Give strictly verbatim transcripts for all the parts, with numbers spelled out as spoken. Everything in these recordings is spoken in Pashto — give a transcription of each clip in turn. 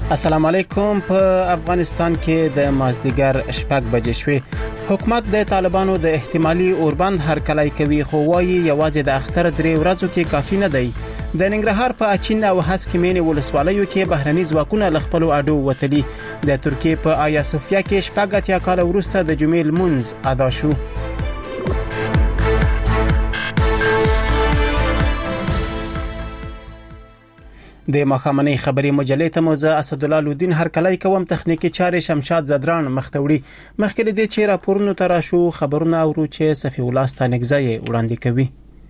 السلام علیکم. په افغانستان کې د مازدیګر شپږ بجې شوې. حکومت د طالبانو د احتمالي اوربند هرکلی کوي، خو وايي یوازې د اختر درې ورځو کې کافي نه دی. د ننګرهار په اچین او هسک مینې ولسوالیو کې بهرني ځواکونه له خپلو اډو وتلي. د ترکیې په آیا صوفیا کې شپږ اتیا کاله وروسته د جمعې لمونځ ادا شو. د مخامنۍ خبري مجلې ته موزه اسدالله لودین هرکلی کوم. تخنیکی چارې شمشاد زدران مختوړي. مخکې د چې راپورونو تر شو خبرونه اورو چې صفی الله ستانګزی وړاندې کوي.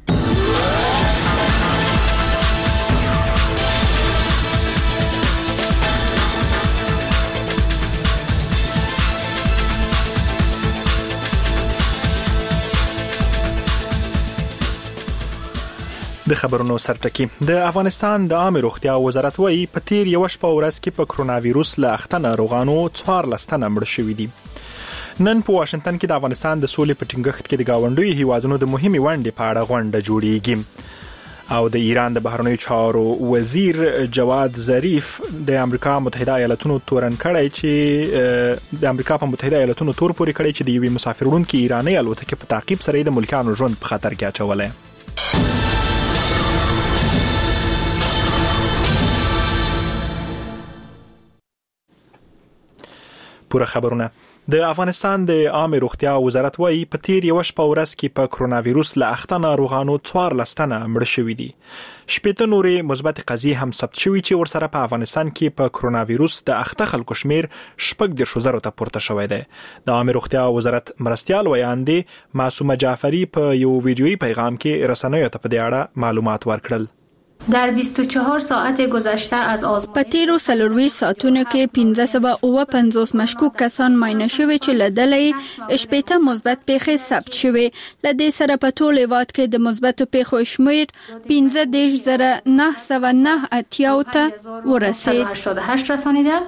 د خبرونو سرټکی. د افغانستان د عامه روغتیا وزارت وايي په تیر یو شپه ورځ کې په کرونا وایروس له اخته ناروغانو څوارلس تنه مړ شوي دي. نن په واشنگټن کې د افغانستان د سولې په ټینګښت کې د گاونډیو هیوادونو د مهمې ونډې په اړه غونډه جوړیږي. او د ایران د بهرنیو چارو وزیر جواد ظریف د امریکا متحده ایالاتونو تورن کړی چې د امریکا په متحده ایالاتونو تور پورې کړی چې د یوې مسافر وړونکي ایرانی الوتکې په تعقیب سره د ملکانو ژوند په خطر کې اچولی. پوره خبرونه. د افغانستان د عامه روغتیا وزارت وايي په تیر یو شپه ورځ کې په کرونا وایروس له اخته ناروغانو څوارلس تنه مړ شوي دي. شپږ نورې مثبت قضیې هم ثبت شوي چې ورسره په افغانستان کې په کرونا وایروس د اخته خلکو شمیر شپږ دېرش زره ته پورته شوی دی. د عامه روغتیا وزارت مرستیال ویاندې معصومه جعفری په یو ویډیویي پیغام کې رسنیو ته په دې اړه معلومات ورکړل. در بیست و چهار ساعت گذشته از آز په تیرو څلورویشت ساعتونو کې پنځه سوه اوه پنځوس مشکوک کسان معاینه شوي چې له ډلې شپږ مثبت پیښې ثبت شوي. له دې سره په ټول هیواد کې د مثبتو پیښو شمېر پنځه دېرش زره نهه سوه نهه اتیا ته ورسېد. رسانیده.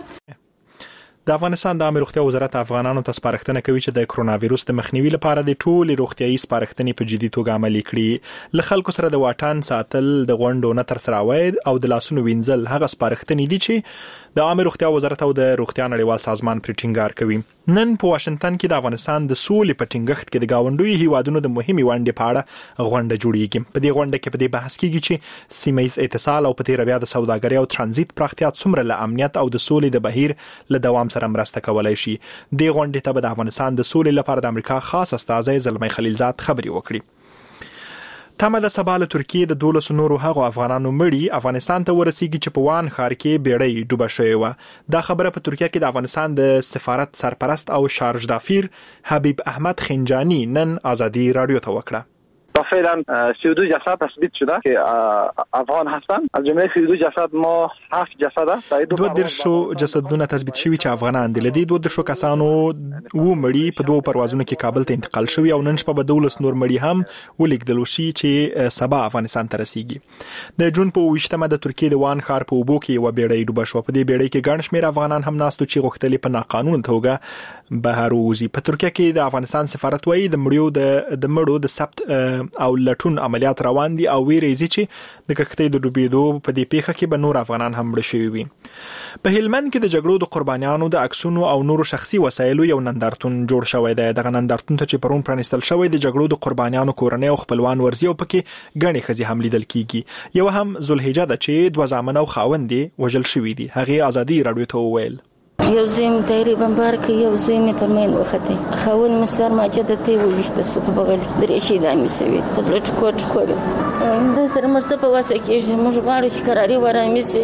د افغانستان د عامه روغتیا وزارت افغانانو ته سپارښتنه کوي چې د کرونا وایروس د مخنیوي لپاره د ټولو روغتيایي سپارښتنې په جدي توګه عملي کړي. له خلکو سره د واټن ساتل، د غونډو نه تر سره وای او د لاسونو وینځل هغه سپارښتنې دي چې د عامه روغتیا وزارت او د روغتیا نړیوال سازمان پر ټینګار کوي. نن په واشنگټن کې د افغانستان د سولې په ټینګښت کې د گاونډیو هیوادونو د مهمې ونډې په اړه غونډه جوړیږي. په دې غونډه کې په دې بحث کیږي چې سیمه ییز اتصال او په تیر بیا د سوداګرۍ او ترانزیت پراختیا څومره له امنیت او د سولې د بهیر له دوام سره مرسته کولای شي. د غونډې ته د افغانستان د سولې لپاره د امریکا خاص استازی زلمی خلیلزاد خبري وکړي. تمه د سبا له ترکیې د دولس نورو هغو افغانانو مړي افغانستان ته ورسیږي چې په وان ښار کې بیړۍ ډوبه شوې وه. دا خبره په ترکیه کې د افغانستان د سفارت سرپرست او شارج دافیر حبیب احمد خنجانی نن آزادی رادیو ته وکړه. فعلا سی و دو جسد تثبیت شده که افغان هستند. از جمله سی و دو جسد ما هفت جسد است. دو درشو جسدونه تثبیت شوي چې افغانان دي. لدی دو درشو کسانو و مړي په دوه پروازونو کې کابل ته انتقال شوي او نن شپه به دولس نور مړي هم ولیکدل شي چې سبا افغانستان ته رسیږي. د جون په ویشتمه د ترکیې د وان ښار په اوبو کې و بیړۍ ډوبه شو. په دې بیړۍ کې ګڼ شمېر افغانان هم ناستو چې غوښتل په ناقانونه توګه بهر ووزي. په ترکیه کې د افغانستان سفارت وايي د مړیو د د مړو د ثبت او لټون عملیات روان دي او ویریږي چې د کښتۍ د ډوبېدو په دې پیښه کې به نور افغانان هم مړ شوي وي. په هلمند کې د جګړو د قربانیانو د عکسونو او نورو شخصي وسایلو یو نندارتون جوړ شوی دی. دغه نندارتون ته چې پرون پرانیستل شوی د جګړو د قربانیانو کورنۍ او خپلوان ورزي او پکې ګڼې ښځې هم لیدل کیږي. یو هم ذوالحجه ده چې دوه زامن او خاوند وژل شوي دي. هغه آزادي رادیو ته وویل یو زویم تقریبا بارکه یو زویم پر من وخته خاون مسار ماجد ته ویشته سو په بغل درې شي دانی سوي خپل ټکوټ کول د سره مرسته په واسه کې موږ غواړو چې قراري ورامي سي.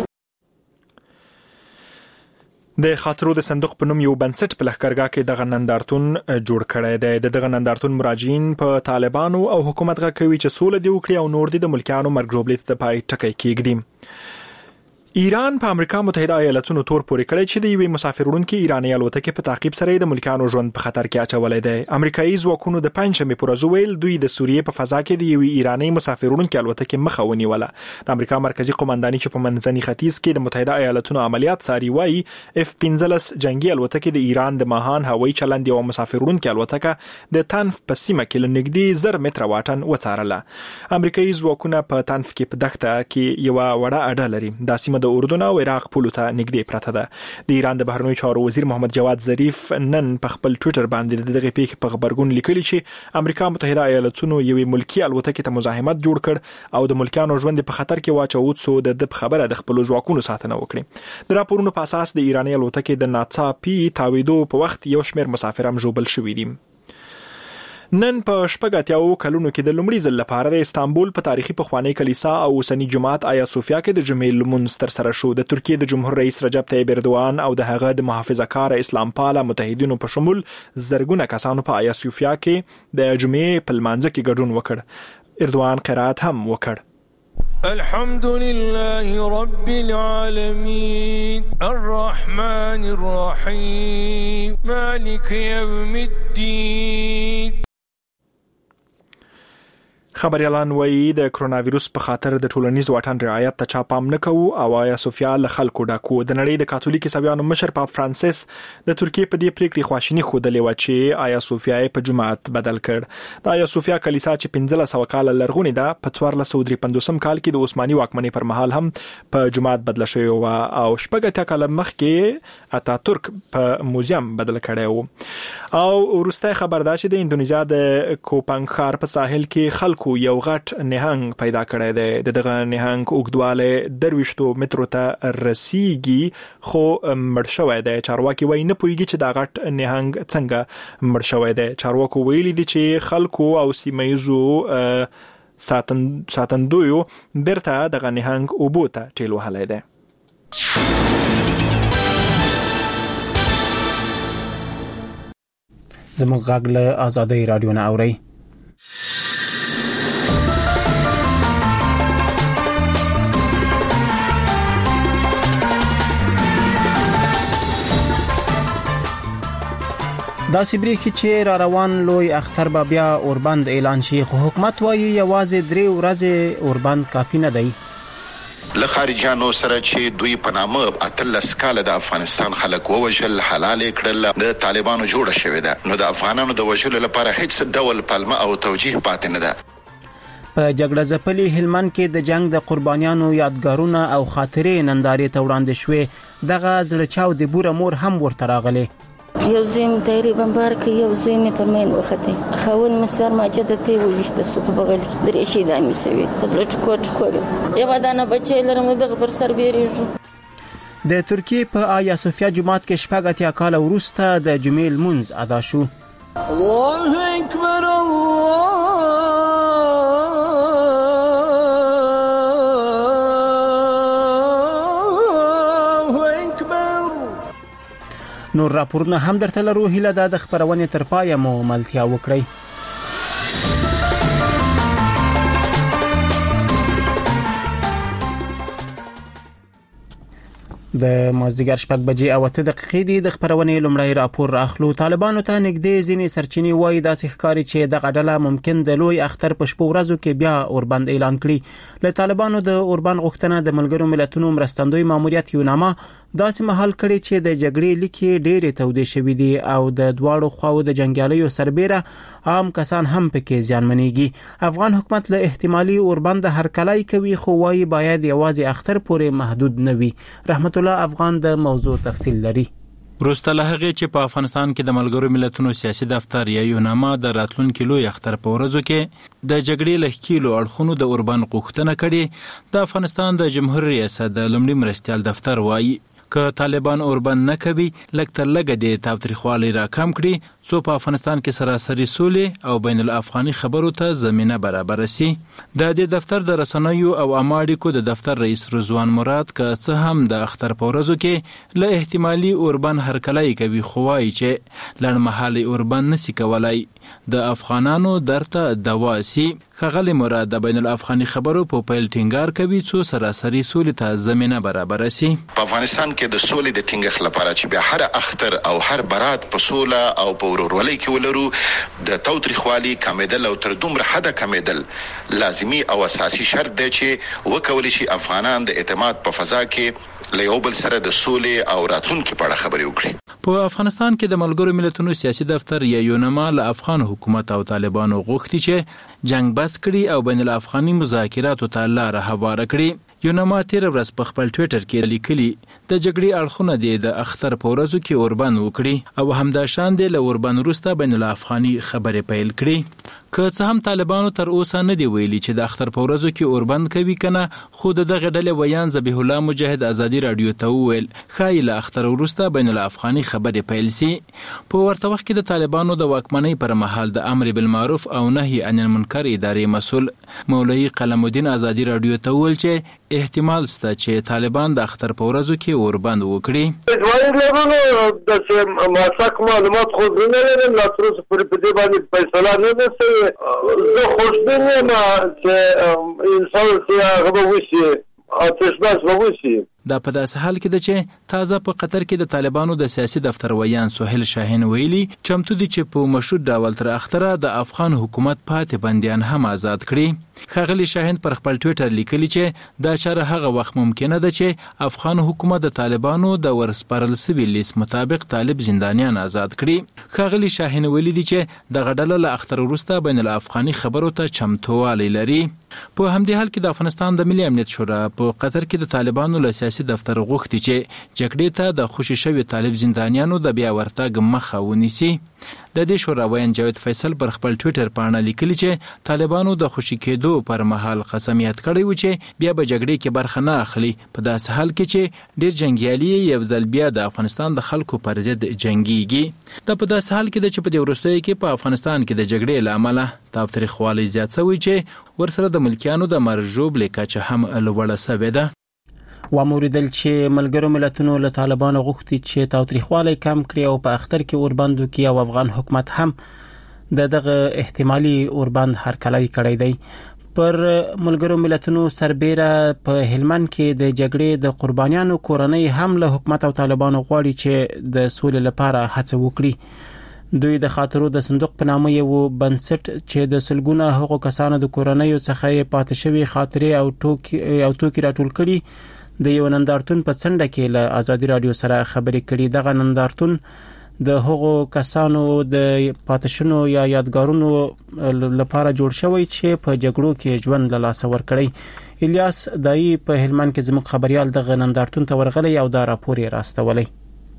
د خاطرو د صندوق په نوم یو بنسټ په لښکرګاه کې دغه نندارتون جوړ کړی دی. د دغه نندارتون مراجعین په طالبانو او حکومت غږ کوي چې سوله دی وکړي او نور دي د ملکیانو مرګ ژوبلې ته پای ټکی کېږدي. ایران په امریکا متحده ایالاتونو تور پورې کړی چې د یوې مسافر وړونکي ایرانی الوتکې په تعقیب سره د ملکانو ژوند په خطر کې اچولی دی. امریکایي ځواکونو د پنځمې پر ورځ ویل دوی د سوریې په فضا کې د یوې ایرانی مسافر وړونکي الوتکې مخه ونیوله. د امریکا مرکزی قومنداني چې په منځني ختیځ کې د متحده ایالاتونو عملیات څاري وايي اف پنځلس جنگي الوتکې د ایران د ماهان هوایي چلند یو مسافر وړونکي الوتکه د تنف په سیمه کې لنګدي زر متره واټن وڅارله. امریکایي ځواکونه په تنف کې په دښته کې یو وړه اډه لري. دا سیمه سیمه د اردن او عراق پولو ته نږدې پرته ده. د ایران د بهرنیو چارو وزیر محمد جواد ظریف نن په خپل ټوئیټر باندې دغه پیښې په خبرګون لیکلي چې امریکا متحده ایالاتونو یوې ملکی الوتکې ته مزاحمت جوړ کړ او د ملکیانو ژوند په خطر کې واچو څو د خبره د خپل ځواکونو ساتنه وکړي. د راپورونو په اساس د ایراني الوتکې د ناڅاپي تاویدو په وخت یو شمېر مسافر هم ژوبل شوي دي. نن په شپږ اتیاو کلونو کې د لومړي ځل لپاره د استانبول په تاریخي پخوانی کلیسا او اوسنی جماعت آیا صوفیا کې د جمعې لمونځ تر سره شو. د ترکیې د جمهور رئیس رجب طیب اردوان او د هغه د محافظه‌کار اسلام پاله متحدینو په شمول زرګونه کسانو په آیا صوفیا کې د جمعې په لمانځه کې ګډون وکړ. اردوان قرات هم وکړ. الحمد لله رب العالمين الرحمن الرحيم مالك يوم الدين. خبريالان وایي د کرونا وایروس په خاطر د ټولنیز واټن رعایت ته چا پام نه کوو او آیا صوفیا له خلکو ډاکو. د نړۍ د کاتولیک عیسویانو مشر پاپ فرانسیس د ترکیې په دې پریکړې خواشیني ښودلې و چې آیا صوفیا په جماعت بدل کړ. د آیا صوفیا کلیسا چې پنځه سوه کاله لرغونې ده په څوارلس سوه درې پنځوسم کال کې د عثماني واکمنۍ پر مهال هم په جماعت بدل شوی و او شپږ اتیا کاله مخکې اتاتورک په موزیم بدل کړی و. او وروسته خبر ده چې د اندونیزیا د کوپنګ ښار په ساحل کې خلکو یو غټ نهنګ پیدا کړی دی. دغه نهنګ اوږدوالی درویشتو مترو ته رسیږي خو مړ شوی دی. چارواکي وایي نه پوهیږي چې دا غټ نهنګ څنګه مړ شوی دی. چارواکو ویلي دي چې خلکو او سیمه‌ییزو ساتن ساتندویو بیرته دغه نهنګ اوبو ته ټیل وهلی دی. زموږ غږ له آزادۍ رادیو نه اورئ. دا سیبریخي چې را روان لوی اختر به بیا اوربند اعلان شي خو حکومت وایي یوازې درې ورځې اوربند کافي نه دی. له خارجانو سره چې دوی په نامه اتلس کاله د افغانستان خلک ووژل حلال کړل د طالبانو جوړه شوې ده نو د افغانانو د وژلو لپاره هیڅ ډول پلمه او توجیه پاتې نه ده. په جګړه ځپلي هلمند کې د جنگ د قربانیانو یادګارونه او خاطرې نندارې ته وړاندې شوې. دغه زړچاو د بوره مور هم ورته راغلی. یو زوی مې تیری بمبار کوي یو زوی مې پر مین وخته خاون مې سر ماجده ته وښته سو په بغل کې درې شیدان مې سوي خو زړه ټکوټ کړو یو دانه بچی لرم دغه پر سر بیریږي. د ترکیې په آیا صوفیا جماعت کې شپږ اتیا کال وروسته د جمعې لمونځ ادا شو. الله اکبر الله نور راپورونه هم درته لرو. هیله ده د خبرونې تر پایه مو ملتیا وکړئ. د مازدیګر شپږ بجې او اته دقیقې دي. د خبرونې لومړی راپور راخلو. طالبانو ته نږدې ځینې سرچینې وایي داسې ښکاري چې دغه ډله ممکن د لوی اختر په شپو ورځو کې بیا اوربند اعلان کړي. له طالبانو د اوربند غوښتنه د ملګرو ملتونو مرستندوی ماموریت یوناما داسې محل کړي چې د جګړې لیکي ډېرې تودې شوي دي او د دواړو خواو د جنگیالیو سربېره عام کسان هم پکې زیانمنېږي. افغان حکومت له احتمالي اوربند هرکلی کوي خو وایي باید یوازې اختر پورې محدود نه وي. رحمت الله افغان د موضوع تفصیل لري. وروسته له هغې چې په افغانستان کې د ملګرو ملتونو سیاسي دفتر یا یوناما د راتلونکي لوی اختر په ورځو کې د جګړې له ښکېلو اړخونو د اوربند غوښتنه کړې، د افغانستان د جمهور ریاست د لومړي مرستیال دفتر وایي که طالبان اوربند نه کوي لږ تر لږه د تاوتریخوالي راکم کړي څو په افغانستان کې سراسري سولې او بین الافغاني خبرو ته زمینه برابر شي. د دې دفتر د رسنیو او عامه اړیکو د دفتر رئیس رضوان مراد که څه هم د اختر په ورځو کې له احتمالي اوربند هرکلی کوي خو وایي چې لنډمهالي اوربند نشي کولای د افغانانو درته دوا سي. ښاغلی مراد د بین الافغاني خبرو په پیل ټینګار کوي څو سراسري سولې ته زمینه برابر شي. په افغانستان کې د سولې د ټینګښت لپاره چې بیا هر اختر او هر برات په سوله او په ورورولۍ کې ولرو د تاوتریخوالي کمیدل او تر دومره حده کمیدل لازمي او اساسي شرط دی چې وکولی شي افغانان د اعتماد په فضا کې له یو بل سره د سولې او راتلونکي په اړه خبرې وکړي. په افغانستان کې د ملګرو ملتونو سیاسي دفتر یا یوناما له افغان حکومت او طالبانو غوښتي چې جنگ بس کړي او بین الافغاني مذاکراتو ته لاره هواره کړي. یوناما تیر ورځ په خپل ټوئیټر کې لیکلي د جګړې اړخونه د اختر په ورځو کې اوربند وکړي او همدا شان د اوربند وروسته بین الافغاني خبرې پیل کړي. که څه هم طالبانو تر اوسه نه دی ویلي چې د اختر په ورځو کې اوربند کوي کنه، خو د دغه ډلې ویان ذبیح الله مجاهد ازادي رادیو ته وویل ښایي له اختر وروسته بین الافغاني خبرې پیل سي. په ورته وخت کې د طالبانو د واکمنۍ پر مهال د امر بالمعروف او نهي عن المنکر ادارې مسؤل مولوي قلم الدین ازادي رادیو ته وویل چې احتمال شته چې طالبان د اختر په ورځو کې اوربند وکړي. ځواني لرونو د چې ماسک معلومات خو نه لرم، لا تر اوسه پورې په دې باندې فیصله نه ده شوې. زه خوشبین یم چې انسان چې هغه به وشي، آتشبس به وشي. دا په داسې حال کې ده چې تازه په قطر کې د طالبانو د سیاسي دفتر ویان سهیل شاهین ویلي چمتو دي چې په مشروط ډول تر اختره د افغان حکومت پاتې بندیان هم آزاد کړي. ښاغلي شاهین پر خپل ټوئیټر لیکلي چې دا چاره هغه وخت ممکنه ده چې افغان حکومت د طالبانو د ورسپارل سوي لیست مطابق طالب زندانیان آزاد کړي. ښاغلي شاهین ویلي دي چې دغه ډله له اختر وروسته بین الافغاني خبرو ته چمتووالی لري. په همدې حال کې د افغانستان د ملي امنیت شورا په قطر کې د طالبانو له سیاسي دفتر غوښتي چې جګړې ته د خوشي شوي طالب زندانیانو د بیا ورتګ مخه ونیسي. د دې شورا ویان جاوید فیصل پر خپل ټوئیټر باندې لیکلي چې طالبانو د خوشي کېدو پر مهال قسمیت کړی و چې بیا به جګړې کې برخه نه اخلي، په داسې حال کې چې ډیر جنگیالي یو ځل بیا د افغانستان د خلکو پر ضد جنگيږي. دا په داسې حال کې ده چې په دې وروستیو کې په افغانستان کې د جګړې له امله تاوتریخوالی زیات شوی چې ورسره د ملکیانو د مرجوب لیکچه هم لوړه شوې ده. واموریدل چې ملګرو ملتونو له طالبانو غوښتي چې تاوتریخوالی کم کړي او په اختر کې اوربند وکړي او افغان حکومت هم د دغه احتمالي اوربند هرکلی کړی دی. پر ملګرو ملتونو سربېره په هلمند کې د جګړې د قربانیانو کورنۍ هم له حکومت او طالبانو غواړي چې د سولې لپاره هڅه وکړي. دوی د خاطرو د صندوق په نامه یو بنسټ چې د سلګونه هغو کسانو د کورنۍ څخه پاتې شوی خاطرې او ټوکی او توکي راټول کړي د یو نندارتون په څنډه کې له ازادي رادیو سره خبرې کړي. دغه نندارتون د هغو کسانو د پاتشنو یا یادګارونو لپاره جوړ شوی چې په جګړو کې ژوند له لاسه ورکړي. الیاس دای په هلمند کې زموږ خبريال دغه نندارتون ته ورغلی او دا راپور یې راستولی.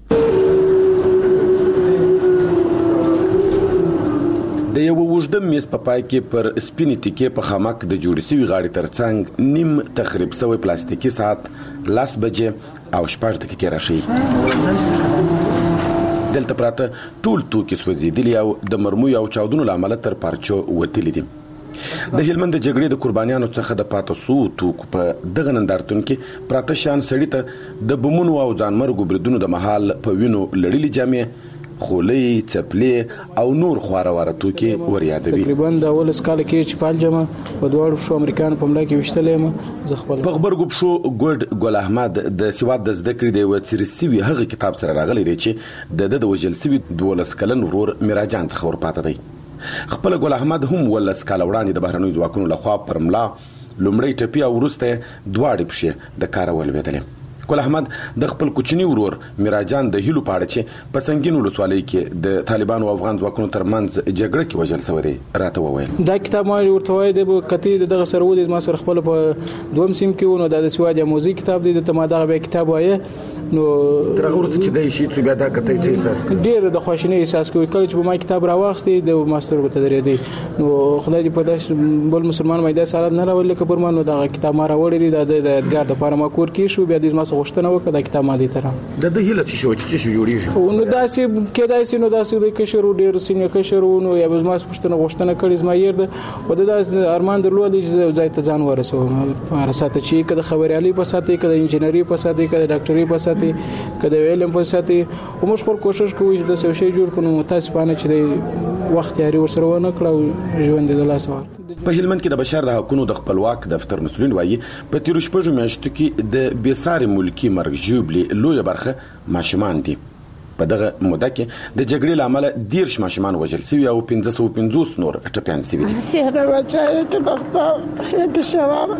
د یو وژدم میز په پای کې پر سپینې تکې په خامک د جوړ شوی غاړې ترڅنګ نیم تخریب شوی پلاستیکي ساعت لاس بجې او شپږ دقیقې راشي. دلته پراته ټول توکي سوځېدلي او د مرمو او چاودنو لامل تر پارچو وتلي دي. د هلمند د جګړې د قربانیانو څخه د پاتې سو توکو په دغه نندارتون کې پراته شان سړی ته د بمونو او ځانمرګو بریدونو د محل په وینو لړلي جامې خولې، چپلې او نور خوراواره توکي وريادوي. تقریبا د اول سکاله کې چې پال جمع په دوړ شو امریکایان په ملک کې وشتلې م زخپل په خبر ګوب شو ګډ ګل احمد د سواد د زده کړې د وڅرسي هغه کتاب سره راغلی دی چې د د وجل سوي دولس کلن ورور میراجان څخه ورپاته دی. خپل ګل احمد هم ولس کاله وړاندې د بهرنوي ځواکونو لخوا پر ملا لومړی ټپي او ورسته دواړې پښې د کار ولوېدلې. ګل احمد د خپل کوچنی ورور میراجان د هیلو پاړه چې په سنگینو ولسوالۍ کې د طالبانو او افغان ځواکونو ترمنځ جګړه کې وژل شوی دی راته وویل. دا کتاب ما ورته وای دی کتی دغه سره ودی ما سره خپل په دوم سیم کې ونه د سواد موزیک کتاب دی ته ما دغه به کتاب وای نو تر هغه ورته چې د شي څو بیا دا کته چې احساس ډیر د خوشنۍ احساس کوي کله چې ما کتاب راوښتي د ماستر ورته درې دی نو خدای دې په داش بل مسلمان مې دا سره نه راول لکه پرمانو دغه کتاب ما راوړی دی د ادګار د پاره ما کور کې شو بیا دې ما څه غوښتنه وکړه د کتاب ما دي تر د د هیله چې شو چې شو جوړیږي نو داسې کېدای سي نو داسې د کشرو ډیر سینې کشرو نو یا به ما پښتنه غوښتنه کړې زما ير د او د ارمان درلود چې ځای ته ځان ورسو رساته چې کده خبريالي په ساتي کده انجنیری په ساتي کده ډاکټري په ساتي کده علم په ساتي او موږ خپل کوشش کوو چې د څه شي جوړ کړو متاسفانه چې وخت یاري ورسره ونه کړو ژوند د لاسه. په هلمند کې د بشر د حقوقو د خپلواک دفتر مسؤلین وایي په تیر شپږو میاشتو کې د بیساري ملکی مرګ ژوبلي لوی برخه ماشومان دي. په دغه موده کې د جګړې لامل دیرش ماشومان وژل شوي او پنځه سوه پنځوس نور ټپیان شوي دي. هغه بچای ته دغه د شواب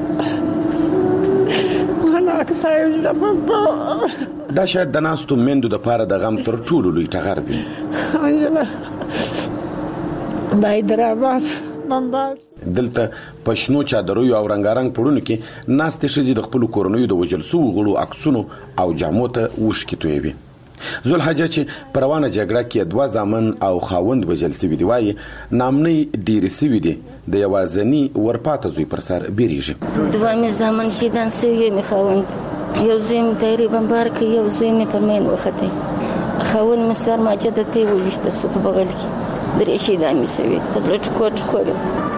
دا شاید د ناستو مندو د پاره د غم تر ټولو لوی ټغر وي. بایدرآباد بمبار دلته پښنو چادرو او رنگارنګ پړونو کې ناستې شزي د خپل کورونو د وجل سو غړو عکسونو او جامو ته وښکې تویوي. زولحجه چې پروانه جګړه کې دوه ځامن او خاوند وجل سوي دی وایي نامنۍ ډېرې سوي دي د یوازني ورپاته زوی پر سر بیریږي. دوه مې ځامن شهیدان سوي مې خاوند یو زوی مې تیری بمبار کې یو زوی مې پر مین وختی خاوند مې سر ماجده ته وویشته سو په بغل کې درې شهیدان مې سوي په زړه ټکور ټکور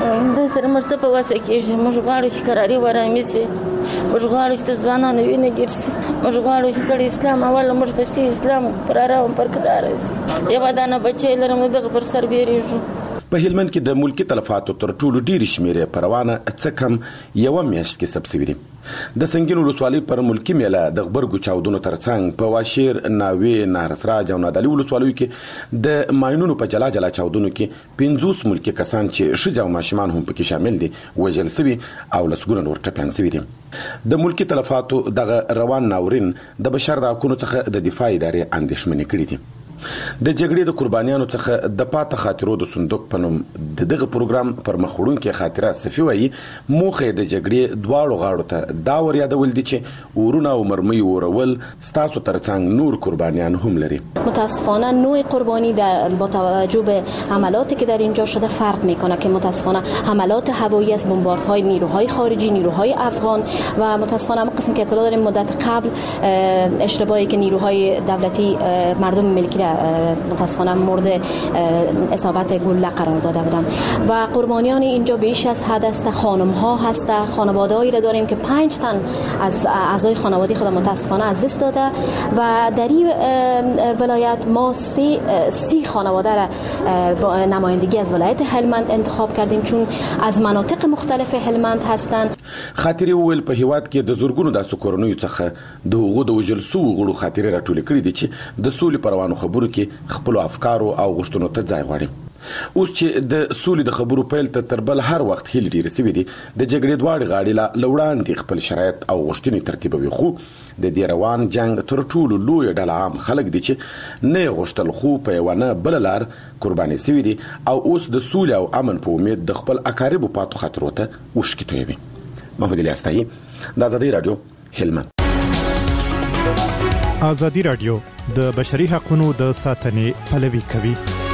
د سره مرسته په واسه کېږي. موږ غواړو چې قراري ورامي سي، موږ غواړو چې د ځوانانو وینه ګرځي، موږ غواړو چې ستړي اسلام اول موږ پسې اسلام پر آرام پر قرار سي. یو دانه بچی لرم دغه پر سر بیریږو. په هلمند کې د ملکی تلفاتو تر ټولو ډېر شمیره پروانه څه کم یو میاشت کې ثبت شوی دی. د سنگین ولسوالۍ پر ملکی میله د غبرګو چاودنو ترڅنګ په واشیر، ناوی، نارسراج او نادعلي ولسوالیو کې د ماینونو په جلا جلا چاودنو کې پنځوس ملکی کسان چې ښځې او ماشومان هم پکې شامل دي وژل شوي او لسګونه نور ټپیان شوي دي. د ملکی تلفاتو دغه روان ناورین د بشر د حقونو څخه د دفاع ادارې اندېښمنې کړي دي. د جګړې د قربانیانو څخه د پاته خاطرو د صندوق په نوم د دغه پروګرام پر مخوړونکو خاطره صفي وایي موخه د جګړې دواړو غاړو ته دا ور یادول دي چې ورونه او مرمۍ ورول ستاسو ترڅنګ نور قربانیان هم لري. متاسفانه نوع قربانی در با توجه به حملاتی که در اینجا شده فرق میکنه که متاسفانه حملات هوایی از بمباردهای نیروهای خارجی، نیروهای افغان و متاسفانه هم قسم که اطلاع داریم مدت قبل اشتباهی که نیروهای دولتی مردم ملکی متاسفانه مورد اصابت گلوله قرار داده بودن و قربانیان اینجا بیش از حد است. خانم ها هست، خانواده‌ای را داریم که پنج تن از اعضای خانواده خود متاسفانه از دست داده و در این ولایت ما سی سی خانواده را با نمایندگی از ولایت هلمند انتخاب کردیم چون از مناطق مختلف هلمند هستند. خاطري ویل په هیواد کې د زورګونو د سکورونو څخه د هغو د وجل سو غړو خاطري راټول کړي دي چې د سولې پروانو خبرو کې خپل افکارو او غوښتنو ته ځای غواړي. اوس چې د سولې د خبرو پیل ته تر بل هر وخت هیل ډیر سوي دي د جګړې دواړې غاړې لا لوړاندې خپل شرایط او غوښتنې ترتیبوي. خو د دې روان جنگ تر ټولو لوی ډله عام خلک دي چې نه غوښتل خو په یو نه بل لار قرباني سوي دي او اوس د سولې او امن په امید د خپل اقاربو پاتو خاطرو ته وښکې تویوي. محمد علي استایي د آزادۍ رادیو هلمند. آزادۍ رادیو د بشري حقوقو د ساتنې پلوي کوي.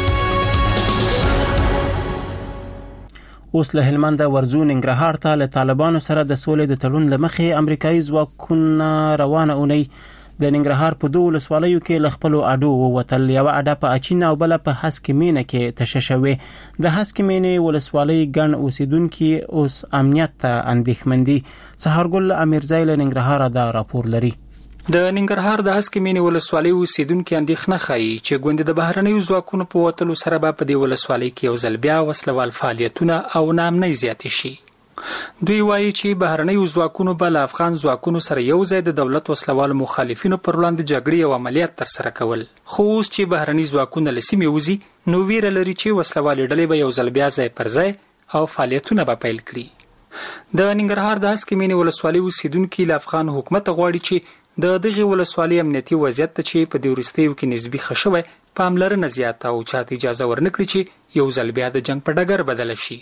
اوس له هلمند ورزو ننګرهار ته له طالبانو سره د سولې د تړون لمخې امریکایي ځواکونه روانه اونۍ د ننګرهار په دوه ولسوالیو کې ل خپل اډو ووتل. یو اډه په اچین او بل په هسکمینه کې تششوي. د هسکمینه ولسوالۍ ګڼ اوسیدونکو اوس امنیت ته اندېښمن دي. سهارګل امیرزای له ننګرهار دا راپور لري. د ننګرهار د هسکمینې ولسوالۍ اوسیدونکو اندېښنه ښیي چې ګوند د بهرنیو ځواکونو په وتلو سره به په دې ولسوالۍ کې یو ځل بیا وسلوال فعالیتونه او نامنۍ زیات شي. دوی وایي چې بهرنیو ځواکونو به له افغان ځواکونو سره یو ځای د دولت وسلوال مخالفینو پر وړاندې جګړې او عملیات ترسره کول. خو اوس چې بهرني ځواکونه له سیمې وځي نو ویره لري چې وسلوال ډلې به یو ځل بیا ځای پر ځای او فعالیتونه به پیل کړي. د ننګرهار د هسکمینې ولسوالۍ اوسیدونکو له افغان حکومت غواړي چې د دغه ولسوالۍ امنیتي وضعیت ته چې په دې وروستیو کې نسبي ښه شوی پاملرنه زیاته او چاته اجازه ورنکړي چې یو ځل بیا د جنگ په ډګر بدل شي.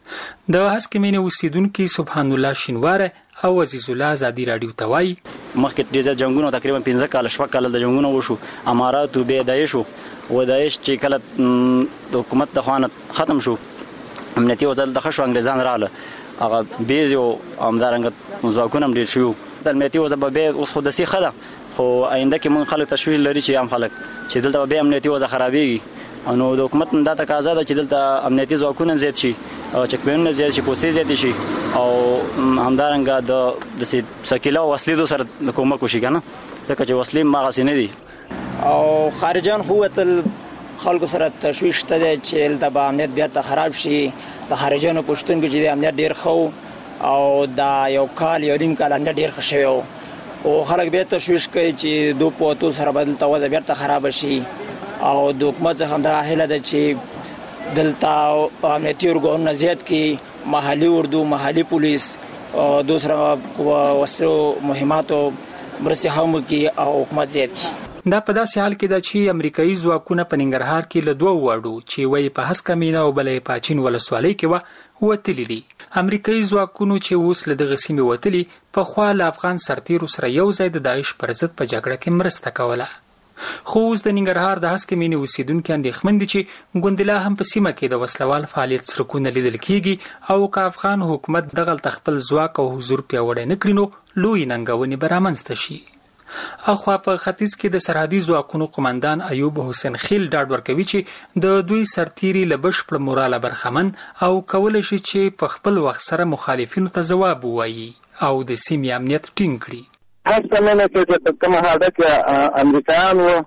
د هسکمینې اوسیدونکو سبحان الله شینواره او عزیز الله آزادۍ رادیو ته وایي مخکې د جنگونو تقریبا پنځه کال شپږ کال د جنگونو وشو، امارات او به دایښ او دایښ چې کله د حکومت د خوانه ختم شو امنیتي وضعیت د خښو انګریزان رااله هغه بیز او امدارنګ ځواکونه هم ډیر شو. د امنیتي وضع به اوس خو د سي خده خو آینده کې مون خلک تشویش لري چې عام خلک چې دلته به امنیتي وضع خرابېږي نو د حکومت دا تقاضا ده چې دلته امنیتي ځواکونه زیات شي او چکمنونه زیات شي، پوسې زیات شي او همدارنګه د د سکیلا وسلې سره د کومک وشي کنه ځکه چې وسلې ماغه نه دي او خارجان قوتل خلکو سره تشویش ته چې د امنیت بیا ته خراب شي. د خارجانو پښتون کې چې امنیت ډیر خو او دا یو کال یو نیم کال امنیت ډیر ښه شوی او خلک بیا تشویش کوي چې دوه پوتو سره بدل توازه بیا ته خراب شي او د حکومت څخه هم دا هله ده چې دلته امنیتي ارګانونه زیات کی محلي اردو محلي پولیس او دوسرا وسلو مهماتو مرستې هم کی او حکومت زیات کی. دا په داسې حال کې ده چې امریکایي ځواکونه په ننګرهار کې له دوه واړو چې وایي په هسکه مینه او بلې په چین ولسوالۍ کې و وتلي دي. امریکایي ځواکونو چې اوس له دغه سیمې وتلي په خوا له افغان سرتیرو سره یو ځای د داعش پر ضد په جګړه کې مرسته کوله. خو اوس د ننګرهار د هسکه مینې اوسیدونکي اندېښمن دي چې ګوندلا هم په سیمه کې د وسلوال فعالیت څرکونه لیدل کیږي او که افغان حکومت دغلته خپل ځواک او حضور پیاوړی نه کړي نو لوی ننګونې به رامنځته شي. اخوا په ختیځ کې د سرحدي ځواکونو قومندان ایوب حسین خیل ډاډ ورکوي چې د دوی سرتیري له بشپړ موراله برخمن او کولی شي چې په خپل وخت سره مخالفینو ته ځواب ووایي او د سیمې امنیت ټینګ کړي. هڅه نه کوي چې کومه حالت کې امریکایان وو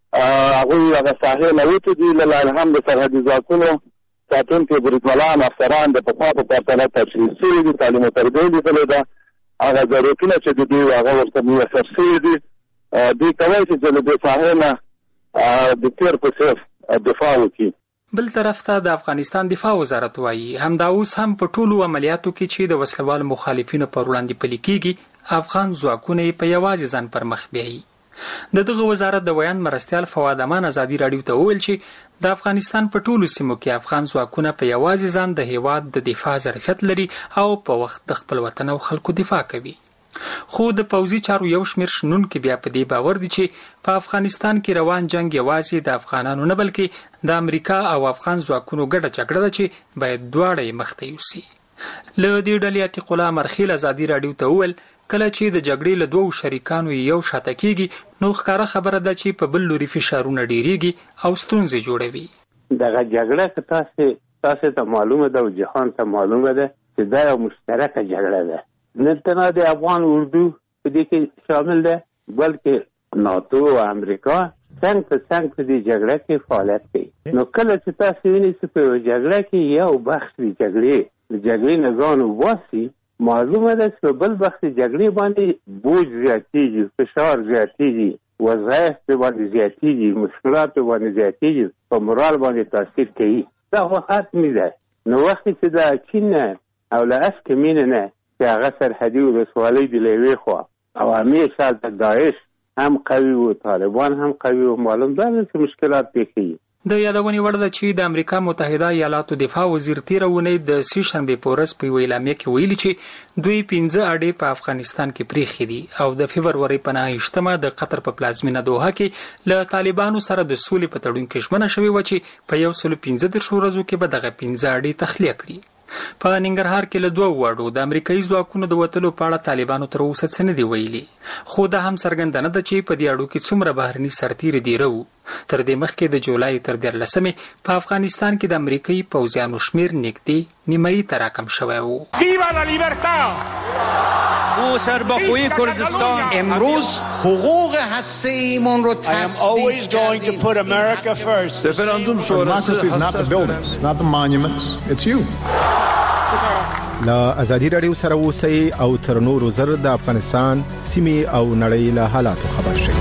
هغوی هغه ساحې نه وتو دي له الحمد سرحدي ځواکونو ساتونکي بریدملان افسران د پخوا په پرتله تشریح شوي دي، تعلیم او تربیه لیدلې ده. هغه ضرورتونه چې د دوی هغه ورته میسر شوي دي، دوی کولی شي چې له دې ساحې نه د تیر په څېر دفاع وکړي. بل طرف ته د افغانستان دفاع وزارت وایي همدا اوس هم په ټولو عملیاتو کې چې د وسلوال مخالفینو پر وړاندې پلي کیږي افغان ځواکونه په یوازې ځان پر مخ بیایي. د دغه وزارت د بیان مرستیال فواد امان ازادي راډیو ته وویل چې د افغانستان په ټولو سیمو کې افغان ځواکونه په یوازې ځان د هیواد د دفاع ظرفیت لري او په وخت د خپل وطن او خلکو دفاع کوي. خو د پوځي چارو یو شمېر شنونکي بیا په دې باور دي چې په افغانستان کې روان جنگ یوازې د افغانانو نه بلکې د امریکا او افغان ځواکونو ګډه جګړه ده چې باید دواړه یې مخته یوسي. له دې ډلې عتیق الله مرخیل ازادي راډیو ته وویل کله چې د جګړې له دوو شریکانو یو شاته کیږي نو ښکاره خبره ده چې په بل لوري فشارونه ډیریږي او ستونزې جوړوي. دغه جګړه که تاسو تاسو ته معلومه ده او جهان ته معلومه ده چې دا یو مشترکه جګړه ده، نه تنها د افغان اردو په دې کې شامل ده بلکې ناتو او امریکا څنګه په څنګه په دې جګړه کې فعالیت کوي. نو کله چې تاسو وینئ چې په جګړه کې یو بخش د جګړې د جګړې نه ځان وباسي، معلومه ده چې بل بخت جګړې باندې بوج زیاتېږي، فشار زیاتېږي، وظایف په باندې زیاتېږي، مشکلات په باندې زیاتېږي، په مورال باندې تاثیر کوي. دا خو حتمي ده. نو وخت چې د چین نه او له هسکه مینې نه چې هغه سرحدي ولسوالۍ د له یوې خوا او همیشه د داعش هم قوي و طالبان هم قوي و، معلوم ده چې مشکلات پیښیږي. د یادونې وړ ده چې د امریکا متحده ایالاتو دفاع وزیر تیره اونۍ د سې شنبې په ورځ په یوه اعلامیه کې ویلي چې دوی پنځه اډې په افغانستان کې پریښي دي او د فبرورۍ په نهه ویشتمه د قطر په پلازمینه دوحه کې له طالبانو سره د سولې په تړون کې ژمنه شوې وه چې په یو سلو پنځه دېرشو ورځو کې به دغه پنځه اډې تخلیه کړي. په ننګرهار کې له دوه واړو د امریکایي ځواکونو د وتلو په اړه طالبانو تر اوسه څه نه دي ویلي، خو دا هم څرګنده نه ده چې په دې اړو کې څومره بهرني سرتیري دیره وو. تر دې مخکې د جولای تر دیارلسمې په افغانستان کې د امریکایي پوځیانو شمېر نږدې نیمایي ته راکم شوی و. او سربخوی کردستان امروز حقوق هسته‌ایمون رو تصدیق کردیم. رفراندوم شورای is not the buildings, it's not the monuments, it's you. لا ازادي رادیو سره اوسئ او تر نورو زر د افغانستان سیمې او نړۍ له حالاتو خبر شئ.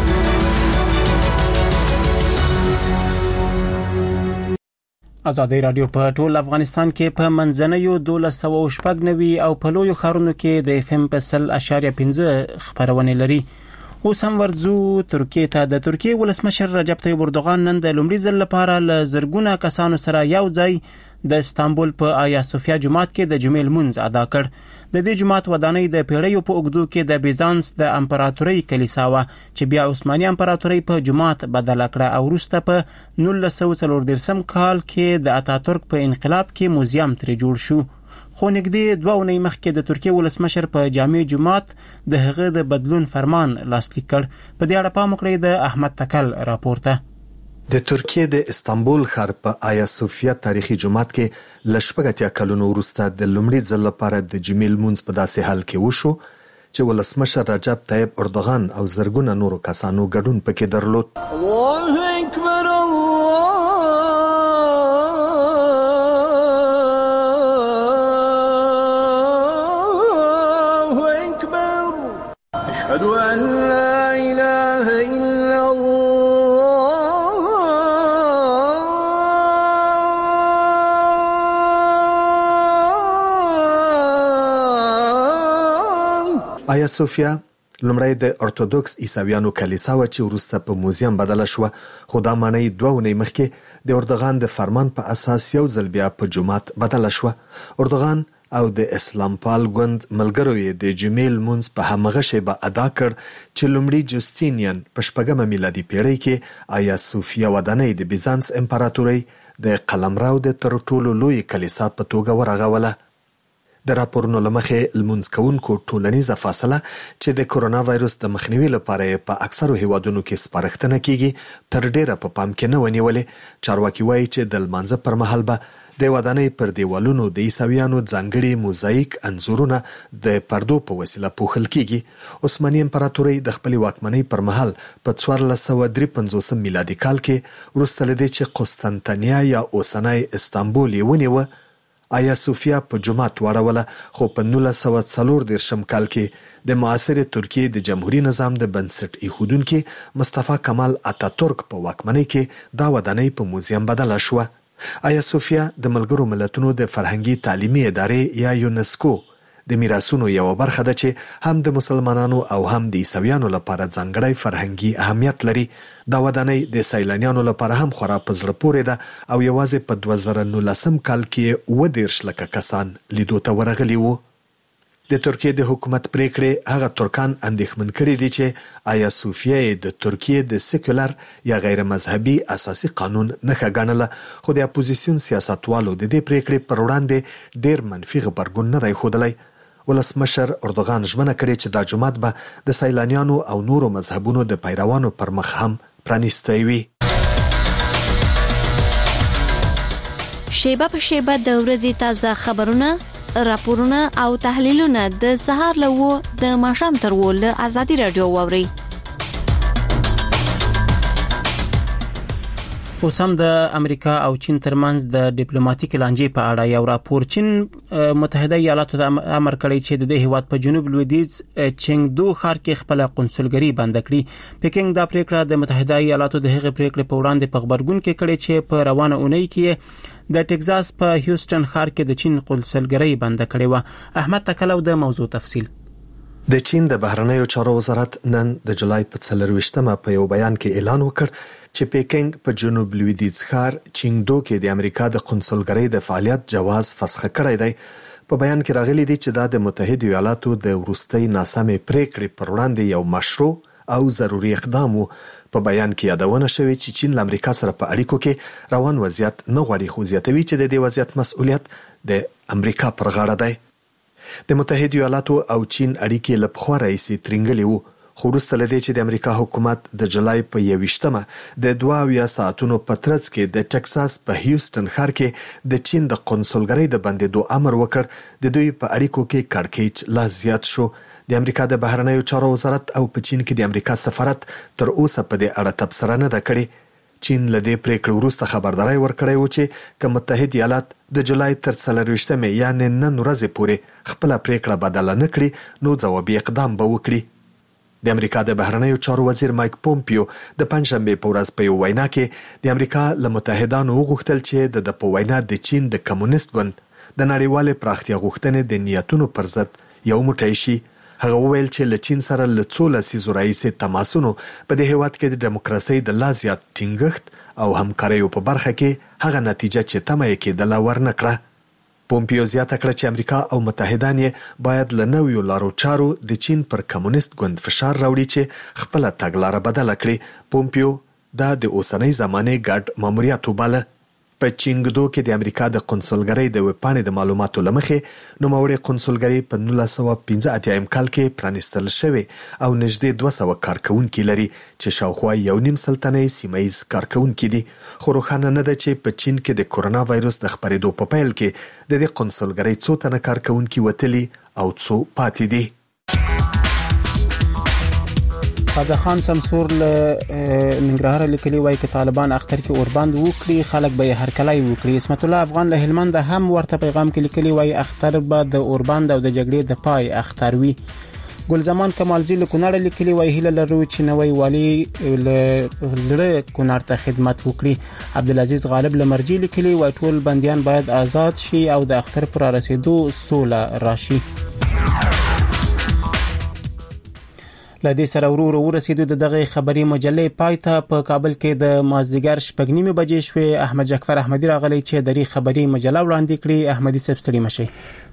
ازادي رادیو په ټول افغانستان کې په منځنیو دولس سوه شپږ نوي او په لویو ښارونو کې د اف ام په سل اشاریه پنځه خبرونه لري. اوس هم ورځو ترکیې ته. د ترکیې ولسمشر رجب طیب اردوغان نن د لومړي ځل لپاره له زرګونه کسانو سره یو ځای د استانبول په آیا صوفیا جومات کې د جمعې لمونځ ادا کړ. د دې جومات ودانۍ د پیړیو په اوږدو کې د بیزانس د امپراتورۍ کلیسا وه چې بیا عثماني امپراتورۍ په جومات بدله کړه او وروسته په نولس سوه څلور دېرشم کال کې د اتاتورک په انقلاب کې موزیم ترې جوړ شو. خو نږدې دوه اونۍ مخکې د ترکیې ولسمشر په جامع جومات د هغه د بدلون فرمان لاسلیک کړ. په دې اړه پام وکړئ د احمد تکل راپورته. د ترکیې د استانبول ښار په آیا صوفیا تاریخي جومات کې له شپږ اتیا کلونو وروسته د لومړي ځل لپاره د جمعې لمونځ په داسې حال کې وشو چې ولسمشر رجب طیب اردوغان او زرګونه نورو کسانو ګډون پکې درلود. الله اکبر الله اکبر اشهد ان لا اله الا الله. آیا صوفیا لومړی د ارتودوکس عیسویانو کلیسا و چې وروسته په موزیم بدله شو، خو دا معنی دوه ونې مخکې د اردوغان د فرمان په اساس یو ځل بیا په جومات بدله شو. اردوغان او د اسلام پال ګوند ملګرو یې د جمیل مونز په همغه شیبه ادا کړ چې لومړی جوستینیان په شپږمه میلادي پیړۍ کې آیا صوفیا ودانۍ د بیزانس امپراتورۍ د قلمرو د تر ټولو لوی کلیسا په توګه ورغوله. د راپورونو لمخې لمونځ کوونکو ټولنیزه فاصله چې د کرونا وایروس د مخنیوي لپاره په اکثرو هیوادونو کې سپارښتنه کیږي تر ډیره په پام کې نه ونیولې. چارواکي وایي چې د لمانځه پر مهال به د ودانۍ پر دیوالونو د عیسویانو ځانګړي موزاییک انځورونه د پردو په وسیله پوښل کیږي. عثماني امپراتورۍ د خپلې واکمنۍ پر مهال په څوارلس سوه درې پنځوسم میلادي کال کې وروسته له دې چې قسطنطنیه یا اوسنی استانبول یې ونیوه، آیا صوفیا په جومات واړوله، خو په نولس سوه څلور دېرشم کال کې د معاصرې ترکیې د جمهوریت نظام د بنسټ ایښودونکي مصطفی کمال اتاتورک په واکمنۍ کې دا ودانۍ په موزیم بدله شوه. آیا صوفیا د ملګرو ملتونو د فرهنګي تعلیمي ادارې یا یونسکو د میراثونو یو برخه ده چې هم د مسلمانانو او هم د عیسویانو لپاره ځانګړی فرهنګي اهمیت لري. دا ودانۍ د سیلانیانو لپاره هم خورا په زړه پورې ده او یوازې په دوه زره نولسم کال کې اووه دېرش لکه کسان لیدو ته ورغلي وو. د ترکیې د حکومت پریکړې هغه ترکان اندېښمن کړي دي چې آیا صوفیا د ترکیې د سیکولر یا غیر مذهبي اساسي قانون نښه ګڼله، خو د اپوزیسیون سیاستوالو د دې پریکړې پر وړاندې ډېر منفي غبرګون نه دی ښودلی. ولسمشر اردوغان ژمنه کړې چې دا جومات به د سیلانیانو او نورو مذهبونو د پیروانو پر مخ هم پرانیستی وي. شیبه په شیبه د ورځې تازه خبرونه، راپورونه او تحلیلونه د سهار له و د ماښام تر و له ازادي رادیو واورئ. اوس هم د امریکا او چین ترمنځ د ډیپلوماټیک لانجې په اړه یو راپور چین متحده ایالاتو ته امر کړی چې د دې هیواد په جنوب لویدیځ چنګدو ښار کې خپل قونسلګري بند کړي. پیکینګ دا پریکړه د متحده ایالاتو د هغې پریکړې په وړاندې په خبرګون کې کړې چې په روانه اونۍ کې د ټکزاس په هیوستن ښار کې د چین قونسلګري بند کړې و. احمد تکلو د موضوع تفصیل. د چین د بهرنیو چارو وزارت نن د جولای په څلرویشتمه په یو بیان کې اعلان وکړ چې پیکینګ په جنوب لویدیځ ښار چنګدو کې د امریکا د قونسلګرۍ د فعالیت جواز فسخ کړی دی. په بیان کې راغلي دي چې دا د متحده ایالاتو د وروستۍ ناسمې پریکړې پر وړاندې یو مشروع او ضروري اقدام و. په بیان کې یادونه شوې چې چین له امریکا سره په اړیکو کې روان وضعیت نه غواړي، خو زیاتوي چې د دې وضعیت مسؤلیت د امریکا پر غاړه دی. د متحده ایالاتو او چین اړیکې له پخوا راهیسې ترنګلې وو، خو وروسته له دې چې د امریکا حکومت د جولای په یوویشتمه د دوه اویا ساعتونو په ترڅ کې د ټکساس په هیوستن ښار کې د چین د قونسلګرۍ د بندېدو امر وکړ، د دوی په اړیکو کې کړکېچ لا زیات شو. د امریکا د بهرنیو چارو وزارت او په چین کې د امریکا سفارت تر اوسه په دې اړه تبصره نه ده کړې. چین له دې پریکړې وروسته خبرداري ورکړې و چې که متحده ایالات د جولای تر څلرویشتمې یعنې نن ورځې پورې خپله پریکړه بدله نه کړي نو ځوابي اقدام به وکړي. د امریکا د بهرنیو چارو وزیر مایک پومپیو د پنځشنبه په ورځ په یو وینا کې د امریکا له متحدانو وغوښتل چې د په وینا د چین د کمونیست ګوند د نړیوال پراختیا غوښتنې د نیتونو پر ضد یو موټی شي. هغه وویل چې له چین سره له څو لسیزو راهیسې تماسونو په دې هیواد کې د ډیموکراسۍ د لا زیات ټینګښت او همکاریو په برخه کې هغه نتیجه چې تمه یې کېدله ورنه کړه. پومپیو زیاته کړه چې امریکا او متحدان یې باید له نویو لارو چارو د چین پر کمونیست ګوند فشار راوړي چې خپله تګلاره بدله کړي. پومپیو دا د اوسنۍ زمانې ګډ ماموریت وباله. په چنګدو کې د امریکا د قونسلګرۍ د وپاڼې د معلوماتو لمخې نوموړې قونسلګرۍ په نولس سوه پنځه اتیایم کال کې پرانیستل شوې او نږدې دوه سوه کارکوونکي لري چې شاوخوا یو نیم سلطنۍ سیمه ییز کارکوونکي دي. خو روښانه نه ده چې په چین کې د کورونا وایروس د خپرېدو په پیل کې د دې قونسلګرۍ څو تنه کارکوونکي وتلي او څو پاتې دي. خازه خان سمسور له ننګرهار لیکلي وای چې طالبان اختر کې اوربند وکړي خلک به هرکلای وکړي. اسمت الله افغان له هلمند هم ورته پیغام کې لیکلي وای اختر به د اوربند او د جګړې د پای اختر وي. ګلزمان کمالزی له کونړ لیکلي وای هله لرو چې نوې والی له زړه کونړ ته خدمت وکړي. عبدالعزيز غالب له مرجی لیکلي وای ټول بنديان باید آزاد شي او د اختر پر رسیدو سوله راشي. لدې سره ورور ورسېدو د دغه خبري مجلې پایته په کابل کې د مازدیګر شپږ نیمه بجې شوې. احمد جعفر احمدی راغلی چې د ری خبري مجله وړاندې کړي. احمدی صاحب ستړي مشي.